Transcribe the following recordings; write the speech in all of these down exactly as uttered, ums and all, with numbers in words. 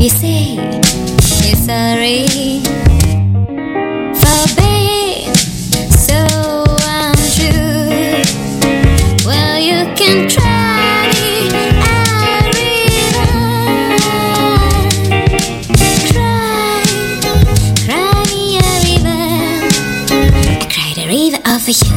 You say you're sorry for being so untrue. Well, you can try me a river. Cry, cry me a river. I cried a river over you.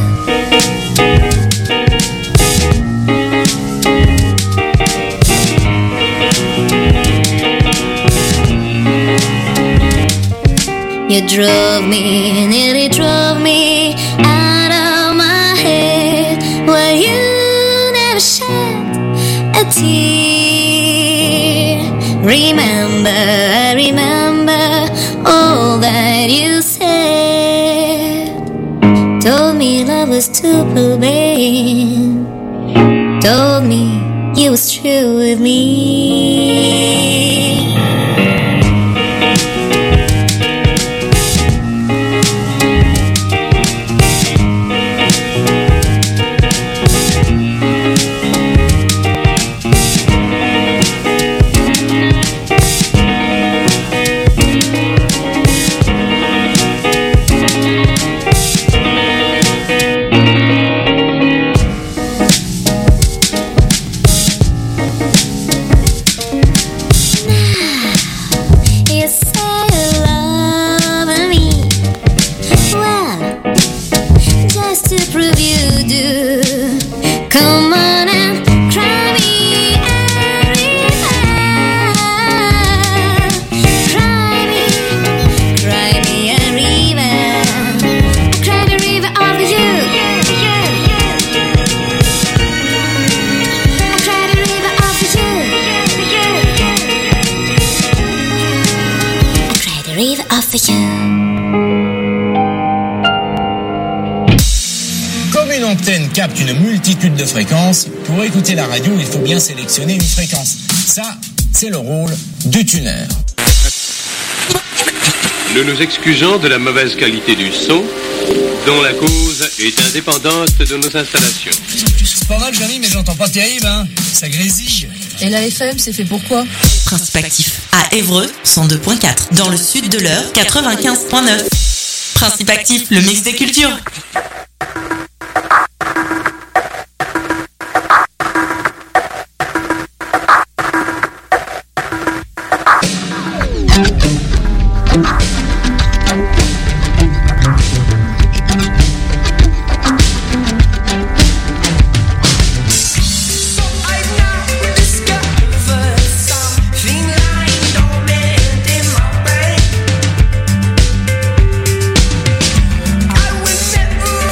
You drove me, nearly drove me out of my head. Well, you never shed a tear. Remember, I remember all that you said. Told me love was too plain. Told me you was true with me. Capte une multitude de fréquences. Pour écouter la radio, il faut bien sélectionner une fréquence. Ça, c'est le rôle du tuner. Nous nous excusons de la mauvaise qualité du son, dont la cause est indépendante de nos installations. C'est pas mal, Jérémy, mais j'entends pas terrible, hein. Ça grésille. Et la F M, c'est fait pour quoi? Principe actif. À Évreux, cent deux virgule quatre. Dans le sud de l'Eure, quatre-vingt-quinze virgule neuf. Principe actif, le mix des cultures. I will never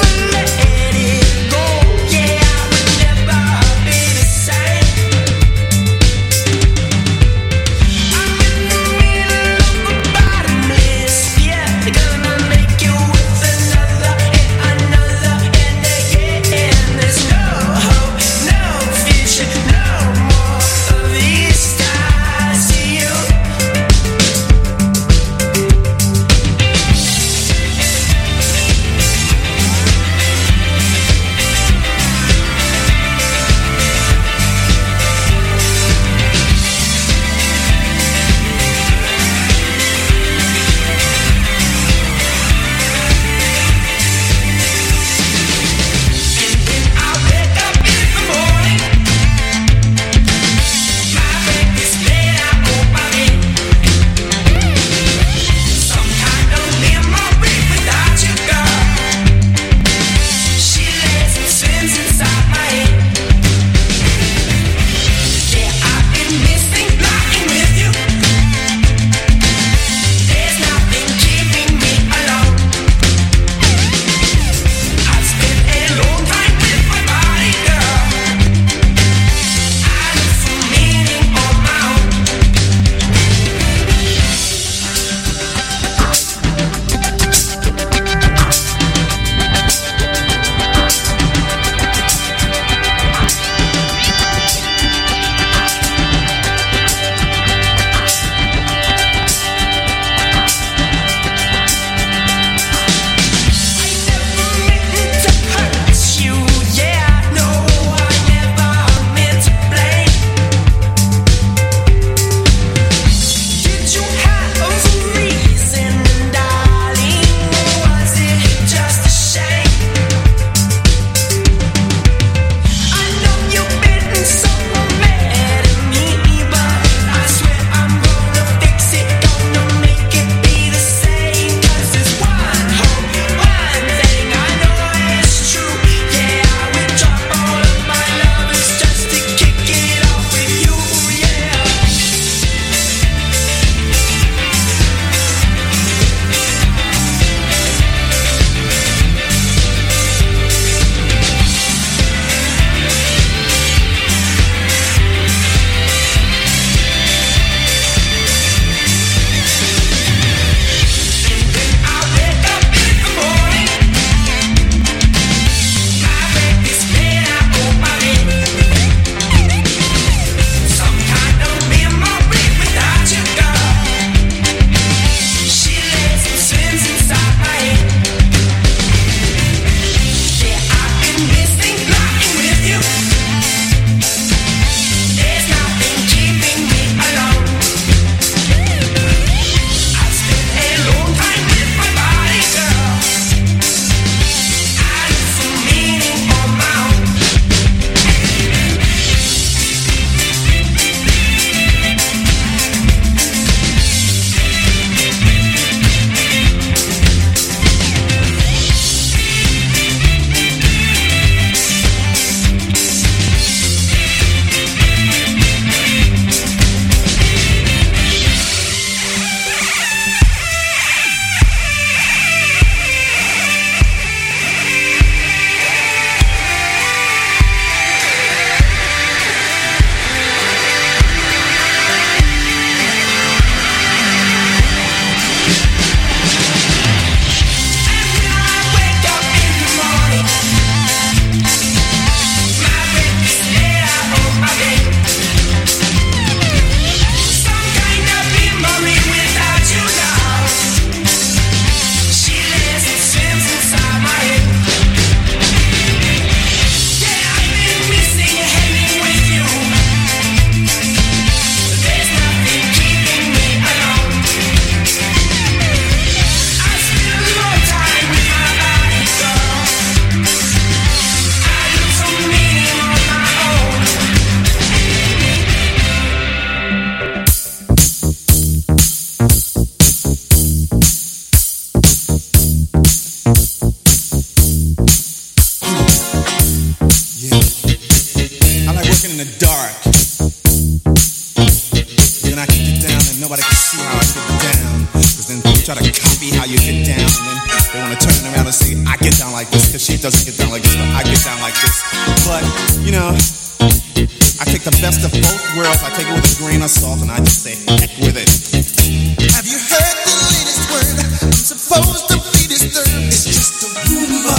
try to copy how you get down, and then they want to turn around and say, I get down like this, because she doesn't get down like this, but I get down like this. But, you know, I take the best of both worlds, I take it with a grain of salt, and I just say, heck with it. Have you heard the latest word? I'm supposed to be disturbed, it's just a rumor.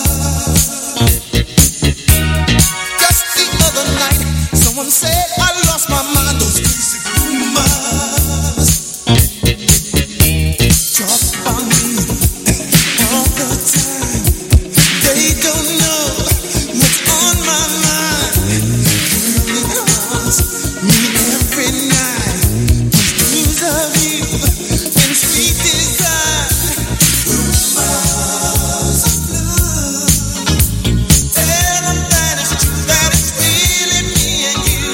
Just the other night, someone said I lost my mind, those crazy rumors. Talk about me all the time. They don't know what's on my mind. Rumors me every night. Dreams of you and sweet desire. Rumors of love. Tell them that it's true, that it's really me and you.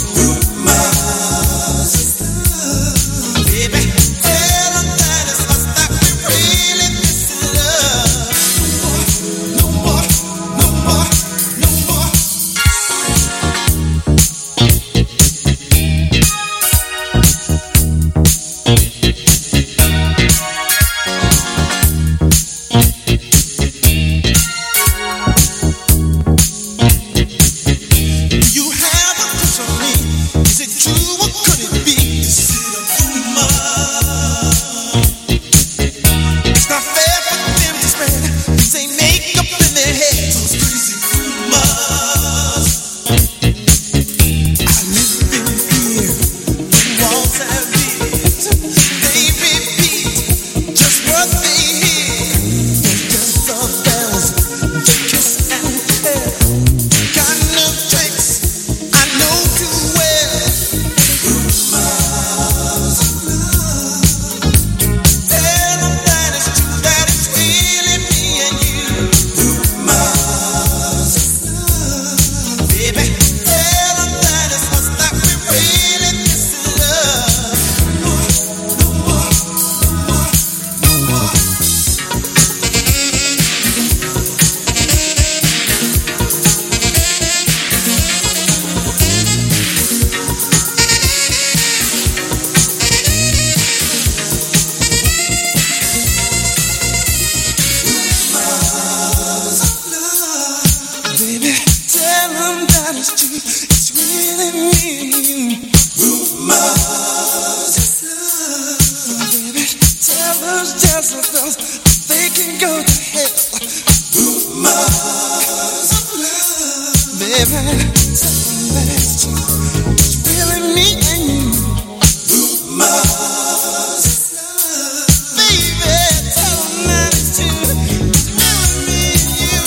Rumors of love, baby. Tell them that it's us, that we really miss love. No more, no more, no more. Do you have a crush on me? Is it true or could it be? Is it a rumor? It's not fair for them to spread things they make up in their heads. Those crazy rumors. I live in fear. The walls have ears. They repeat just what they hear. There's just the bells, they kiss and tell. Kind of tricks I know too well. Rumors of love. Tell them that it's true, that it's really me and you. Rumors of love, baby. Tell them that it's us, that we really miss love. No more, no more, no more. Baby, tell them that it's true, it's really me and you. Rumors of love, baby, tell those Jezebels they can go to hell. Rumors of love, baby, tell them that it's true, it's really me and you. Rumors of love, baby, tell them that it's true, it's really me and you.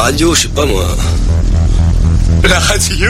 radio, je sais pas moi. La radio?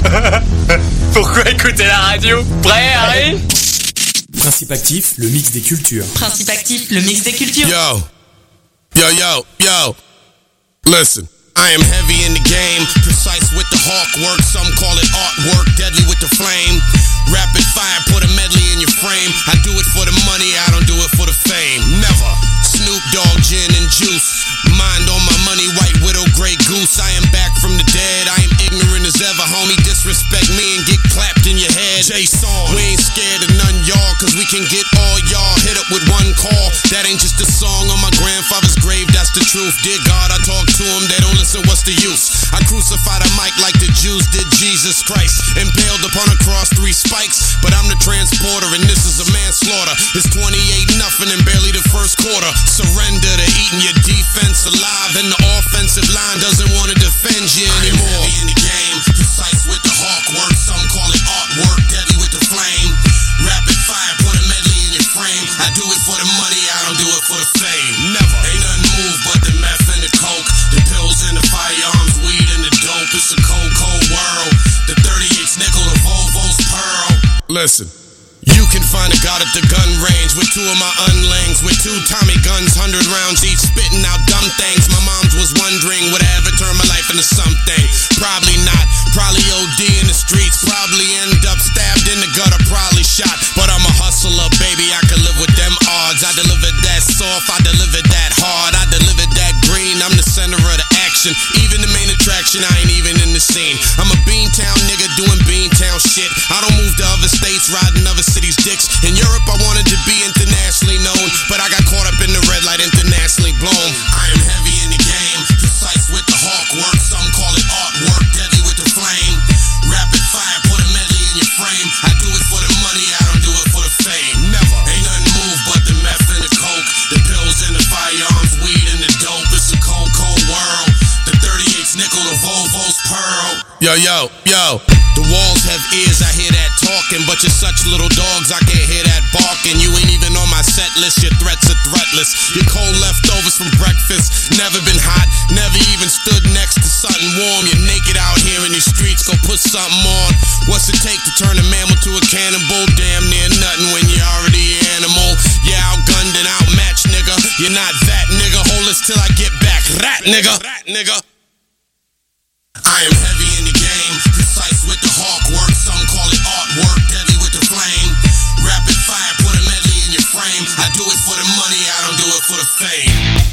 Pourquoi écouter la radio? Prêt, Harry? Principe actif, le mix des cultures. Principe actif, le mix des cultures. Yo, yo, yo, yo. Listen. I am heavy in the game, precise with the hawk work, some call it artwork, deadly with the flame. Rapid fire, put a medley in your frame. I do it for the money, I don't do it for the fame. Never. Snoop Dogg, gin and juice. Mind on my money, white widow, grey goose. I am back from the dead, I am ignorant as ever, homie. Disrespect me and get clapped in your head. J-Song, we ain't scared of none y'all, cause we can get all y'all hit up with one call. That ain't just a song on my grandfather's grave, that's the truth. Dear God, I talk to them, they don't listen, what's the use? I crucified a mic like the Jews did Jesus Christ. Impaled upon a cross, three spikes, but I'm the transporter and this is a manslaughter. It's twenty-eight nothing and barely the first quarter. Surrender to eating your defense alive, and the offensive line doesn't want to defend you anymore. I am heavy in the game, precise with the hawk work, some call it artwork, deadly with the flame. Rapid fire, put a medley in your frame. I do it for the money, I don't do it for the fame. Never. Ain't nothing move but the meth and the coke, the pills and the firearms, weed and the dope. It's a cold, cold world. The thirty-eight's nickel, the Volvo's pearl. Listen. You can find a god at the gun range with two of my unlings, with two Tommy guns, hundred rounds each, spitting out dumb things. My mom's was wondering, would I ever turn my life into something? Probably not. Probably O D in the streets, probably end up stabbed in the gutter, probably shot. But I'm a hustler, baby, I can live with them odds. I delivered that soft, I delivered that hard, I delivered that green. I'm the center of the action, even the main attraction, I ain't even in the scene. I'm a Beantown nigga doing Beantown shit. I don't move to other states, riding other cities' dicks. In Europe I wanted to be internationally known, but I got caught up in the red light, internationally blown. I am heavy in the game, precise with the hawk work, some call it artwork, deadly with the flame. Rapid fire, put a medley in your frame. I do it for the money, I don't do it for the fame. Never. Ain't nothing move but the meth and the coke, the pills and the firearms, weed and the dope. It's a cold, cold world. The thirty-eight's nickel, the Volvo's pearl. Yo, yo, yo. The walls have ears, I hear that talking, but you're such little dogs, I can't hear that barking. You ain't even on my set list, your threats are threatless. Your cold leftovers from breakfast, never been hot, never even stood next to something warm. You're naked out here in these streets, go put something on. What's it take to turn a mammal to a cannibal? Damn near nothing when you're already an animal. Yeah, outgunned and outmatched, nigga. You're not that nigga, hold us till I get back. Rat nigga, rat nigga. I am heavy in the game, precise with the hawk work, some call it artwork, deadly with the flame. Rapid fire, put a medley in your frame. I do it for the money, I don't do it for the fame.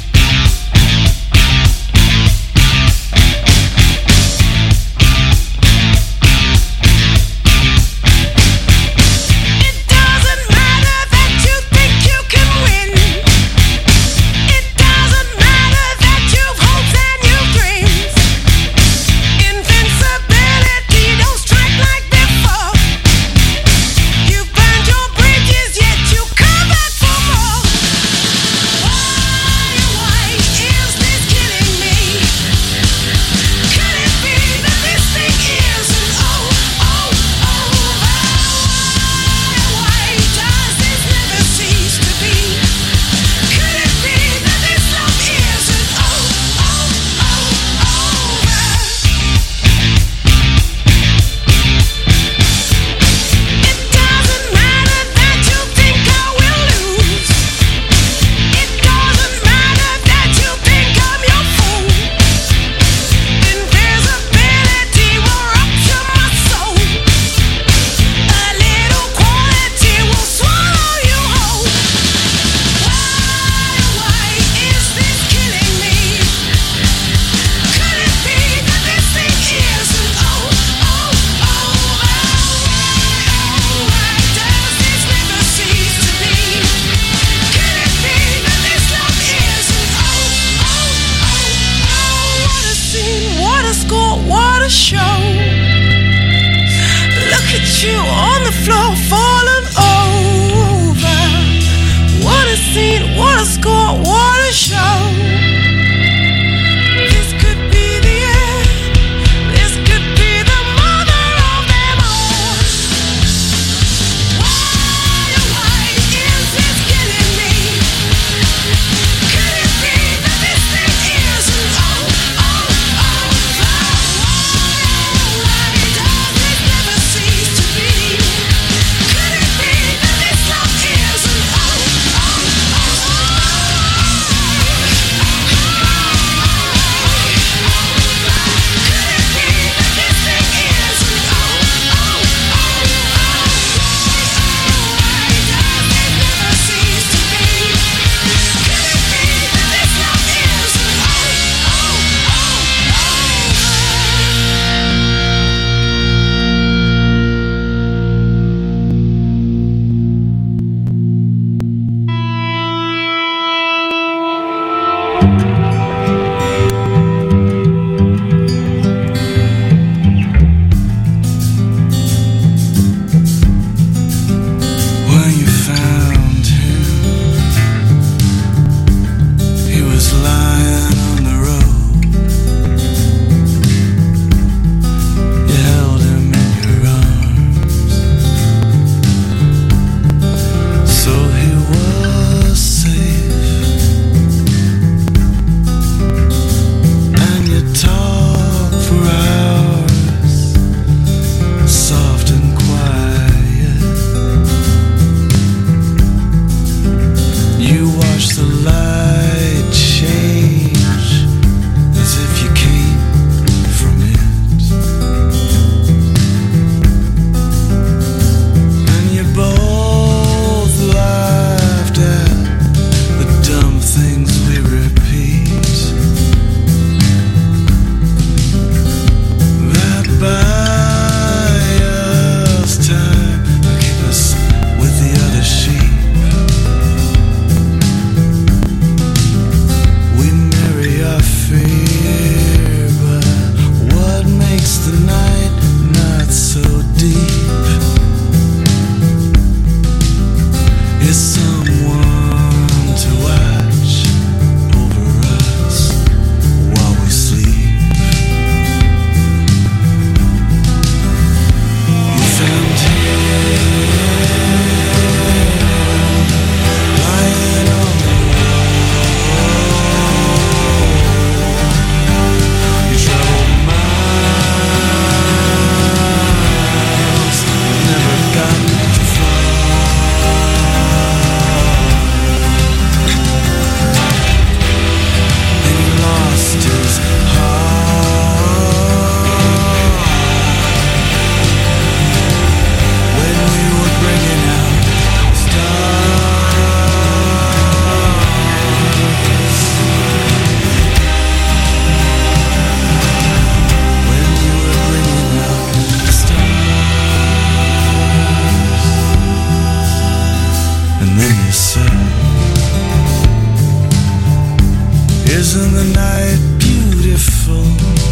Isn't the night beautiful?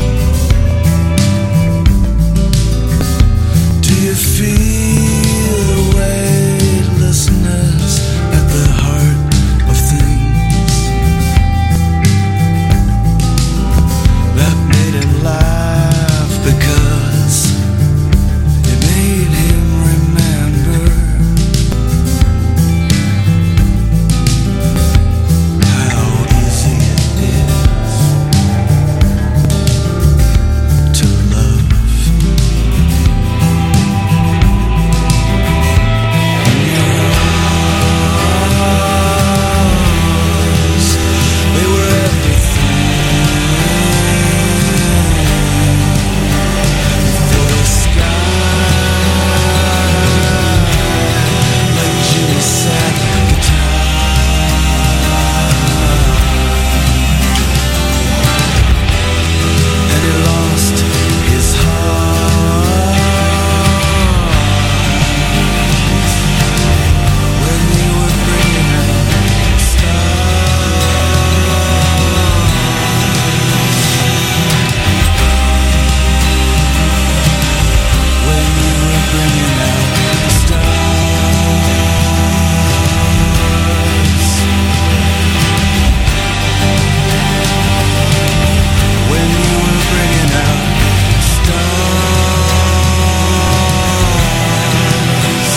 Do you feel the weightlessness at the heart of things that made him laugh because it made him remember how easy it is to love. They were everything for the sky, like Jimmy sat guitar, and he lost his heart when we were bringing out when we were bringing out stars, when we were bringing out stars,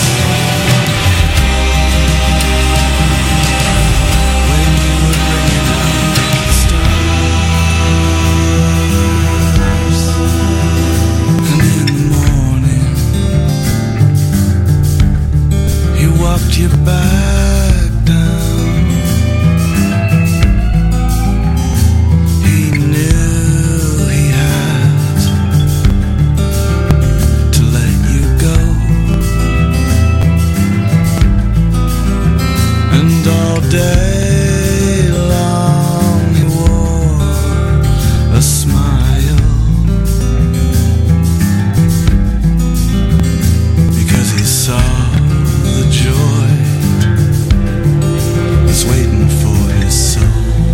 when we were bringing out stars, and in the morning he walked you back down. He knew he had to let you go, and all day long he wore a smile because he saw the joy that's waiting for his soul.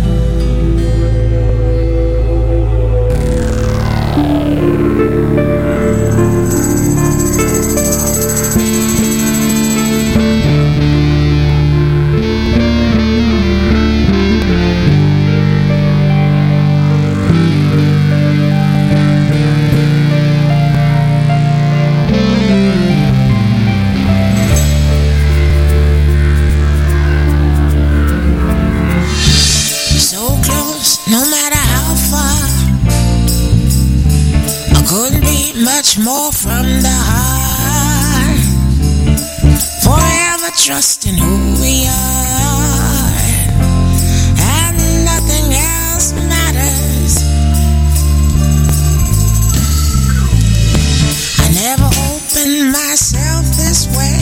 So close, no matter how far. I couldn't be much more from the heart. Forever trusting who we are, and nothing else matters. I never opened myself this way.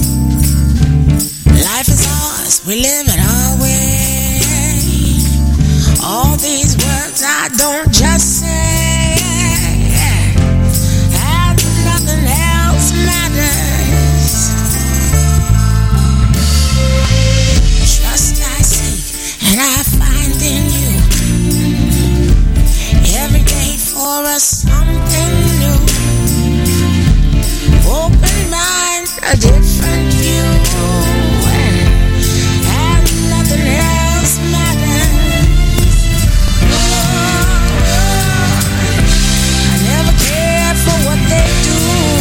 Life is ours, we live it our way. All these words I don't just say, and nothing else matters. Trust I seek and I find in you. Every day for us something new. Open mind, a different view, and nothing else matters. I never cared for what they do.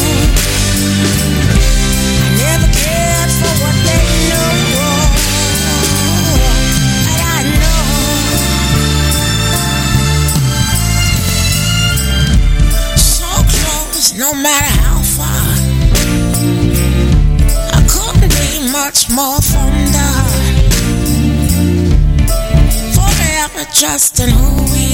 I never cared for what they know. But I know so close, no matter how far. I couldn't be much more from the heart. Forever trusting who we